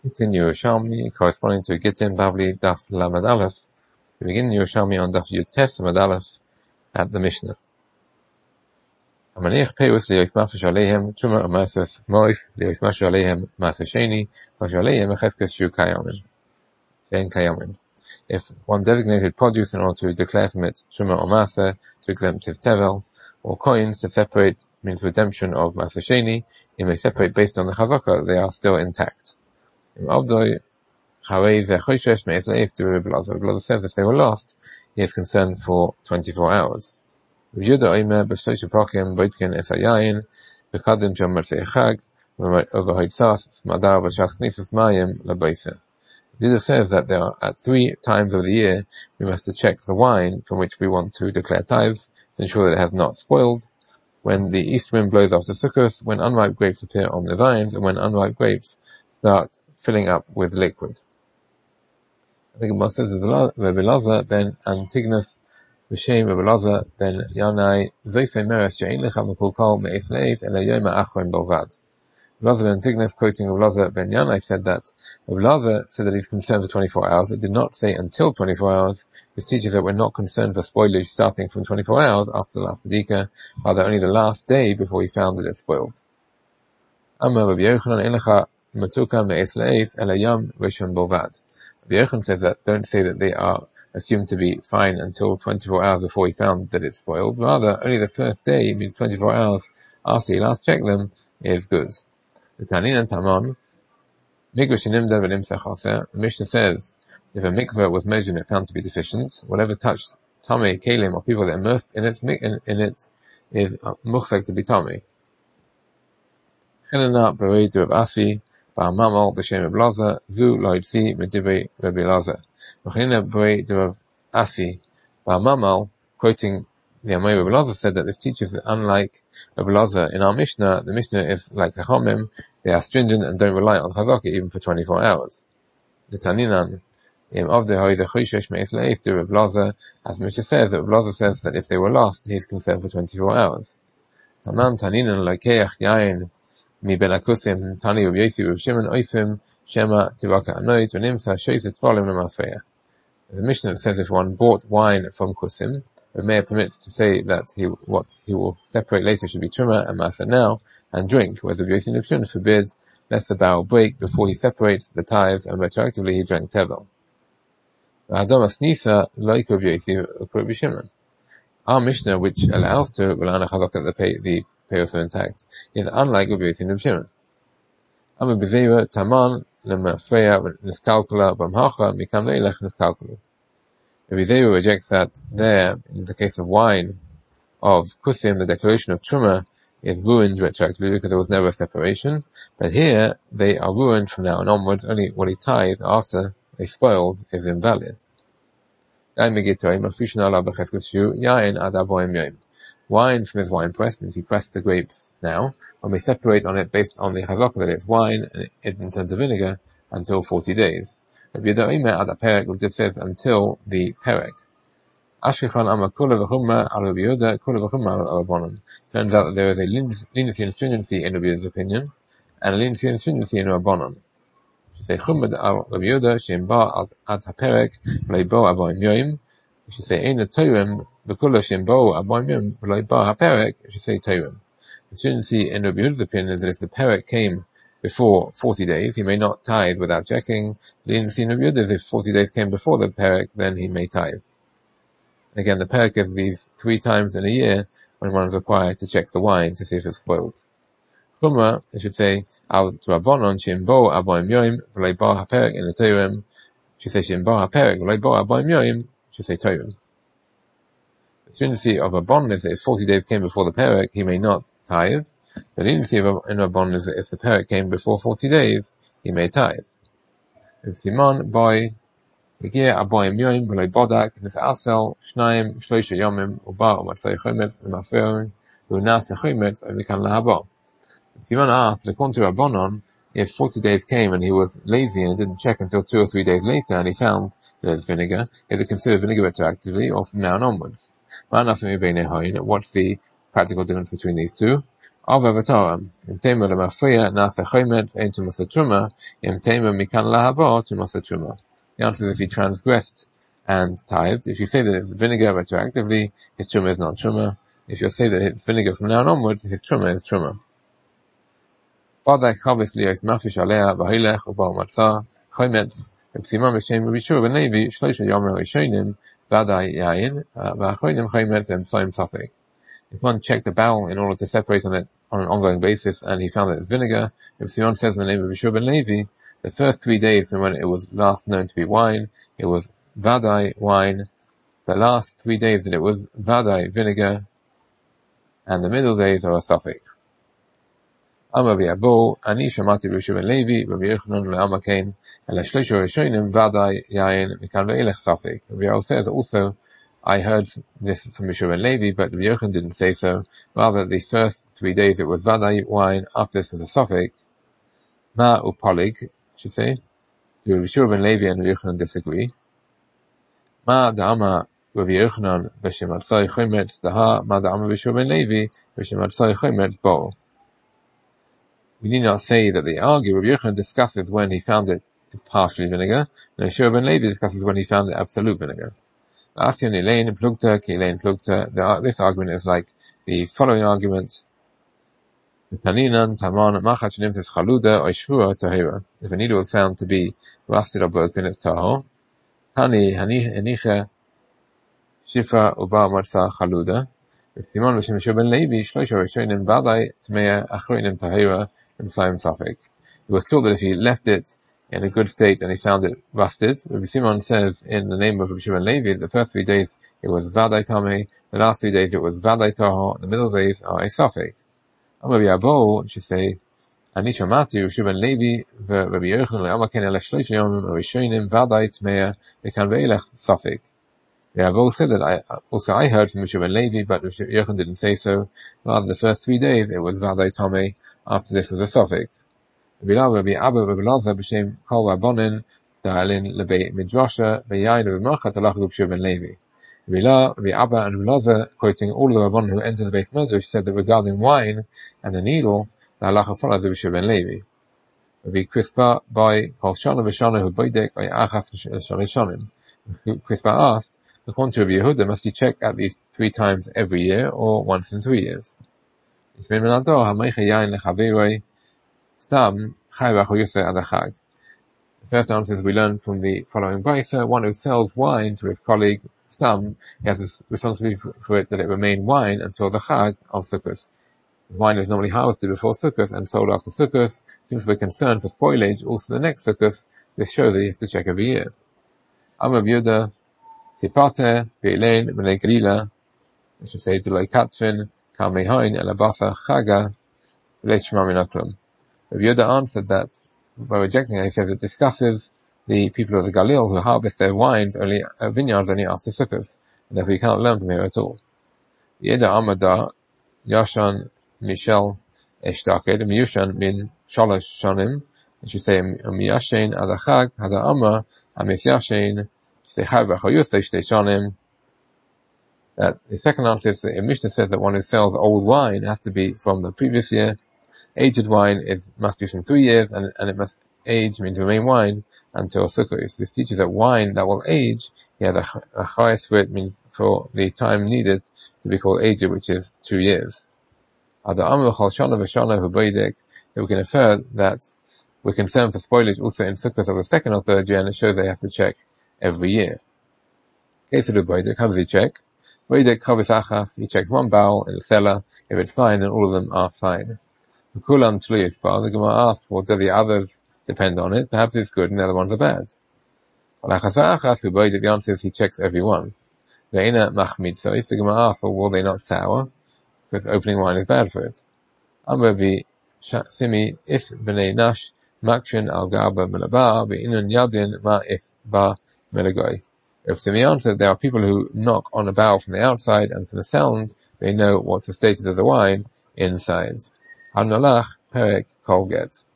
Gittin Yerushalmi, corresponding to Gittin Bavli Daf Lamed Aleph. We begin Yerushalmi on Daf Yutes Lamed Aleph at the Mishnah. Amaniach Peirus liyois mafresh aleihem truma amasos moif liyois mafresh aleihem masos sheni mafresh aleihem echeskes shu kayamin. Shein kayamin. If one designated produce in order to declare from it truma or masa to exempt his tevel, or coins to separate means redemption of masos sheni, he may separate based on the chazaka, they are still intact. Rabbi Lazar says if they were lost, he is concerned for 24 hours. Yehuda says that there are at 3 times of the year we must check the wine from which we want to declare tithes to ensure that it has not spoiled. When the east wind blows after Sukkot, when unripe grapes appear on the vines, and when unripe grapes start filling up with liquid. I think it says Rabbi Lazar ben Antigonus B'Shem Rabbi Lazar ben Yanai Zoisei Meres She'ein Lecha Mekul Kol Me'es Le'ez Ele Yom Ha'achron B'Lvad. Rabbi ben Antigonus, quoting Rabbi Lazar ben Yanai, said that Rabbi Lazar said that he's concerned for 24 hours. It did not say until 24 hours. This teaches that we're not concerned for spoilage starting from 24 hours after the last B'dika, rather only the last day before we found that it spoiled. Amma Rabbi Yochanan Ein Lecha Matuka Me'es Le'ez Ele Yom Rishon B'Lvad. Rabbi Yochanan says that don't say that they are assumed to be fine until 24 hours before he found that it's spoiled. Rather, only the first day, means 24 hours after he last checked them, is good. The Tanin Tamon, the Mishnah says, if a mikveh was measured and it found to be deficient, whatever touched tamei kelim or people that immersed in it is muchsek to be tamei. Chelena berei de Rav Asi, ba'amamal b'shem Rabbi Lazar, zu lo yitzi medivrei Rabbi Lazar. Chelena berei de Rav Asi, ba'amamal, quoting the Amay Rabbi Lazar, said that this teaches that unlike Rabbi Lazar in our Mishnah, the Mishnah is like the Chomim, they are stringent and don't rely on Chazaka even for 24 hours. The Taninan, of the Hoy the Choshesh Me'es Le'ef to Rabbi Lazar, as Mishnah says, that Rabbi Lazar says that if they were lost, he is concerned for 24 hours. Tanan Taninan Lakeach Yain Mi Ben Akusim Tani Rabbi Yosi Rabbi Shimon Oisim Shema Tivaka Anoit Venimsa Shoyset Folim Lemafeya. The Mishnah says if one bought wine from Kusim, the Meir permits to say that what he will separate later should be Truma and Masa now, and drink, whereas the Yosin Ibshun forbids lest the barrel break before he separates the tithes, and retroactively he drank Tevel. Our Mishnah, which allows to rely on a Chazaka that the payers are intact, is unlike Rabbi Yosin Ibshun. Amma B'Zeira Taman Lemafreya Niskalkula B'Mhacha Mikam Leilech Niskalkulu. Rabbi Zeira rejects that there, in the case of wine of Kusim, the declaration of Truma is ruined retroactively because there was never a separation, but here they are ruined from now on onwards. Only what he tithed after they spoiled is invalid. Wine from his wine press means he pressed the grapes now. When we separate on it based on the chazaka that it's wine and it turns to vinegar until 40 days. Rabbi Yehuda at the perek, which just says until the perek. Turns out that there is a leniency and stringency in Rabbi Yehuda's opinion, and a leniency and stringency in Rabbanon. She say Chumad al Rabbi Yehuda she'im ba at haperek v'lo bo aboim yoim. She say ein toyim v'kula she'im bo aboim yoim v'lo ba haperek. She say toyim. The stringency in Rabbi Yehuda's opinion is that if the perek came before 40 days, he may not tithe without checking. The leniency in Rabbi Yehuda is if 40 days came before the perek, then he may tithe. Again, the perek is these 3 times in a year when one is required to check the wine to see if it's spoiled. Chumrah, it should say, al Rabbanon she'im bo aboim yoim v'lo ba haperek in the toyim. She says she'im bo haperek v'lo ba aboim yoim. She say toyim. The stringency of Rabbanon is that if 40 days came before the perek, he may not tithe. The leniency in Rabbanon is that if the perek came before 40 days, he may tithe. If Simon boy Egia aboim yoim v'lo bodak nis'asel shnayim shloisha yomim uba u'matzai chometz u'mafreon u'nas chometz u'mikan lahabo. Simon asked, according to Rabbanon, if 40 days came and he was lazy and didn't check until 2 or 3 days later and he found that it's vinegar, is it considered vinegar retroactively or from now on onwards? What's the practical difference between these two? Ava v'toram. Im tema lemafriya nasa chomet ein tumas truma. Im tema mikan lahabo tumas truma. The answer is if he transgressed and tithed. If you say that it's vinegar retroactively, his truma is not truma. If you say that it's vinegar from now on onwards, his truma is truma. Badak chavis lios mafish alea v'hilech u'bal matzah chometz v'psimam b'shem v'bishur v'nevi shlosha yomer rishonim v'adai yayin v'achronim chometz v'msoim safek. If one checked the bowel in order to separate on it on an ongoing basis and he found that it's vinegar, if Simon says in the name of Yeshua ben Levi, the first 3 days from when it was last known to be wine, it was vadai wine. The last 3 days that it was vadai vinegar, and the middle days are a suffix. Amar v'yabo, ani shamati Yeshua ben Levi, Rabbi Yochanan le'amakein, and l'shlosha rishonim vadai yayin mikan ve'elech suffix. Rabbi Yochanan says also, I heard this from Yeshua ben Levi, but Rabbi Yochanan didn't say so. Rather, the first 3 days it was vadai wine, after this was a suffix. Ma upolig, should say. Do Yeshua ben Levi and Rabbi Yochanan disagree? Ma da'ama Rabbi Yochanan b'shem atzai chometz daha, ma da'ama Yeshua ben Levi b'shem atzai chometz bo. We need not say that they argue. Rabbi Yochanan discusses when he found it partially vinegar, and Yeshua ben Levi discusses when he found it absolute vinegar. This argument is like the following argument. If a needle was found to be rusted or broken, it's tahor. Tani hanicha shifa uba marsa chaluda. If Simon v'shem Yeshua ben Levi shlosha rishonim vadai tmea achronim tahira v'msayim safek. It was told that if he left it in a good state and he found it rusted, Rabbi Simon says in the name of Rabbi Yeshua ben Levi, the first 3 days it was vadai tamei, the last 3 days it was vadai tahor, the middle days are a safek. Amar v'yabo, should say, ani shamati Yeshua ben Levi v'Rabbi Yochanan le'amaken ele shlosh yomim rishonim vadai tmea mikan ve'elech safek. V'yabo said that I heard from Yeshua ben Levi, but Rabbi Yochanan didn't say so. Rather, the first 3 days it was vadai tamei, after this was a safek. Rabbi Abba Rabbi b'shem kol rabbonin da'alin lebeit midrasha v'yayin v'machat alach Yeshua ben Levi. Rabbi Abba and Rabbi Lazar, quoting all of the rabbonin who entered the Beit Medrash, said that regarding wine and the needle, the halacha follows Yeshua ben Levi. Rabbi Crispa by kol shana v'shana hu boidek by achas shanim. Crispa asked, according to Rabbi Yehuda, must he check at least 3 times every year or once in 3 years? Stam chayvach yuseh adachag. The first answer is we learn from the following brayso: one who sells wine to his colleague Stam, he has a responsibility for it that it remain wine until the Chag of Sukkot. Wine is normally harvested before Sukkot and sold after Sukkot. Since we're concerned for spoilage also the next Sukkot, this shows that he has to check every year. Amar Yehuda tipate ve'elein b'nei galila, I should say delay katfin kamehain elabasa chaga v'leish shema min haklum. Rabbi Yehuda answered that by rejecting it, he says it discusses the people of the Galil who harvest their wines vineyards only after Sukkot, and therefore you cannot learn from here at all. Yehuda Amada Yashan Mishel Eshtake, the Miyushan min Shalosh Shanim, I should say Miyashin Adachag Hada Amma Amisyashin Sechar V'Choyusay Shtei Shanim. That the second answer is that Mishnah says that one who sells old wine has to be from the previous year. Aged wine must be from 3 years, and it must age, means remain wine, until Sukkot. This teaches that wine that will age, the highest for it means for the time needed to be called aged, which is 2 years. We can infer that we're concerned for spoilage also in Sukkot of the second or third year, and it shows they have to check every year. Okay, so how does he check? He checks one barrel in the cellar. If it's fine, then all of them are fine. The Gemara asks, well, do the others depend on it? Perhaps it's good and the other ones are bad. The answer is he checks every one. So the Gemara asks, well, were they not sour? Because opening wine is bad for it. Simi is b'nei nash makshin al garba melaba b'inun yadin ma is ba melagoy. If Simi answered, there are people who knock on a barrel from the outside, and from the sound, they know what's the status of the wine inside. Hanalach perek kol get.